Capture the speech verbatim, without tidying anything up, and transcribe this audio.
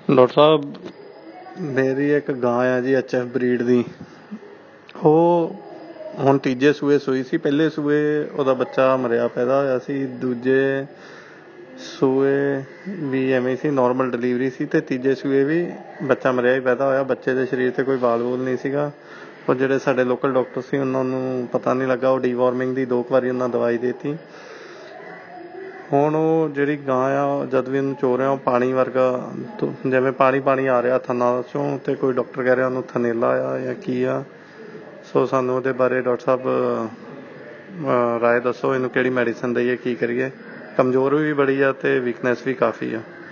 Doctor ਸਾਹਿਬ, ਮੇਰੀ ਇੱਕ ਗਾਂ ਆ ਜੀ ਐਚ ਐਫ ਬਰੀਡ ਦੀ। ਉਹ ਹੁਣ ਤੀਜੇ ਸੂਏ ਸੂਈ ਸੀ। ਪਹਿਲੇ ਸੂਏ ਉਹਦਾ ਬੱਚਾ ਮਰਿਆ ਪੈਦਾ ਹੋਇਆ ਸੀ। ਦੂਜੇ ਸੂਏ ਵੀ ਐਵੇਂ ਸੀ, ਨੋਰਮਲ ਡਿਲੀਵਰੀ ਸੀ। ਅਤੇ ਤੀਜੇ ਸੂਏ ਵੀ ਬੱਚਾ ਮਰਿਆ ਹੀ ਪੈਦਾ ਹੋਇਆ। ਬੱਚੇ ਦੇ ਸਰੀਰ 'ਤੇ ਕੋਈ ਵਾਲ ਵੂਲ ਨਹੀਂ ਸੀਗਾ। ਉਹ ਜਿਹੜੇ ਸਾਡੇ ਲੋਕਲ ਡਾਕਟਰ ਸੀ ਉਹਨਾਂ ਨੂੰ ਪਤਾ ਨਹੀਂ ਲੱਗਾ। ਉਹ ਡੀਵਾਰਮਿੰਗ ਦੀ ਦੋ ਕੁ ਵਾਰੀ ਉਹਨਾਂ ਦਵਾਈ ਦੇ ਦਿੱਤੀ। ਹੁਣ ਉਹ ਜਿਹੜੀ ਗਾਂ ਆ ਜਦ ਵੀ ਉਹਨੂੰ ਚੋ ਰਿਹਾ ਉਹ ਪਾਣੀ ਵਰਗਾ, ਜਿਵੇਂ ਪਾਣੀ ਪਾਣੀ ਆ ਰਿਹਾ ਥਣਾ 'ਚੋਂ, ਅਤੇ ਕੋਈ ਡਾਕਟਰ ਕਹਿ ਰਿਹਾ ਉਹਨੂੰ ਥਨੇਲਾ ਆ ਜਾਂ ਕੀ ਆ। ਸੋ ਸਾਨੂੰ ਉਹਦੇ ਬਾਰੇ ਡਾਕਟਰ ਸਾਹਿਬ ਰਾਏ ਦੱਸੋ, ਇਹਨੂੰ ਕਿਹੜੀ ਮੈਡੀਸਨ ਦੇਈਏ, ਕੀ ਕਰੀਏ। ਕਮਜ਼ੋਰ ਵੀ ਬੜੀ ਆ ਅਤੇ ਵੀਕਨੈਸ ਵੀ ਕਾਫੀ ਆ।